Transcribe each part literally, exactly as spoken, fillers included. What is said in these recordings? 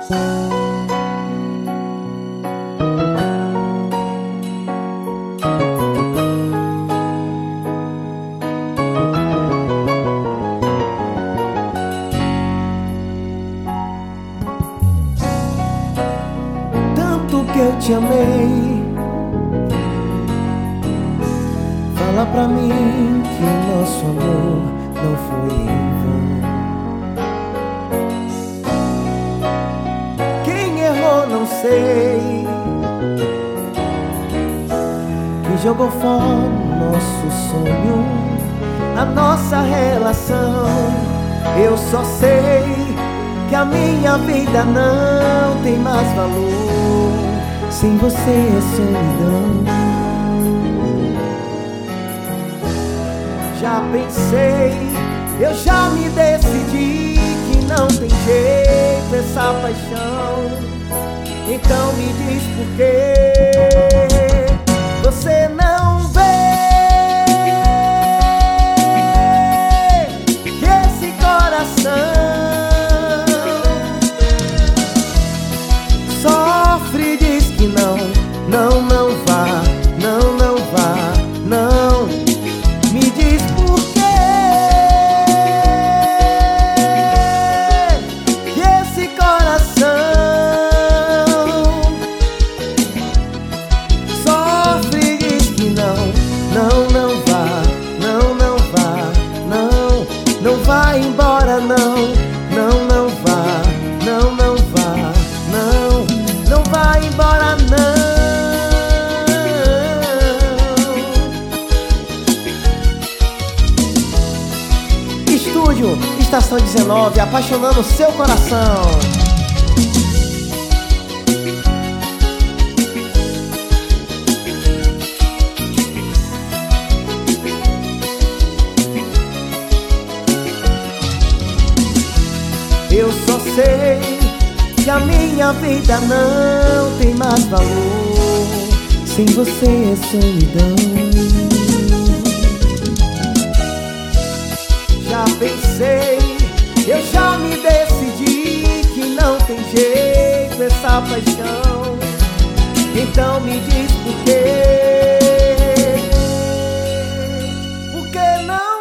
Que eu te amei, fala pra mim que o nosso amor não foi em vão. Quem errou não sei, que jogou fora nosso sonho, a nossa relação. Eu só sei que a minha vida não tem mais valor. Sem você é solidão. Já pensei, eu já me decidi que não tem jeito essa paixão. Então me diz por que você não vê que esse coração sofre. Diz que não, não, não vá, não, não vá, não. Me diz por quê que esse coração sofre. Diz que não, não, não vá, não, não vá, não. Não vá embora, não, não, não vá, não, não vá, não. Não vá embora, não. Estúdio Estação dezenove, apaixonando seu coração. Eu só sei que a minha vida não tem mais valor. Sem você é solidão. Já pensei, eu já me decidi que não tem jeito essa paixão. Então me diz por quê. Por que não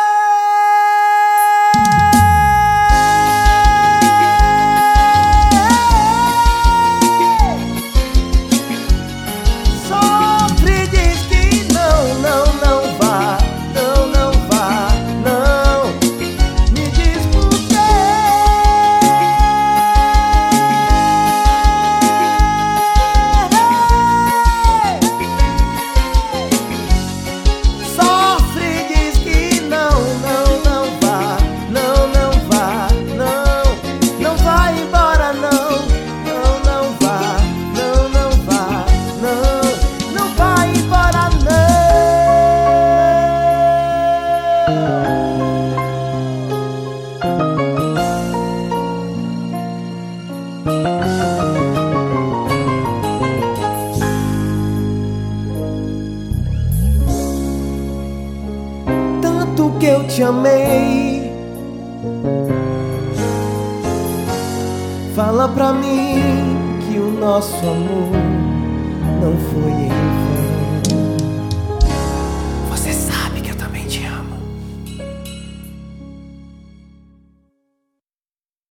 tanto que eu te amei, fala pra mim que o nosso amor não foi em vão.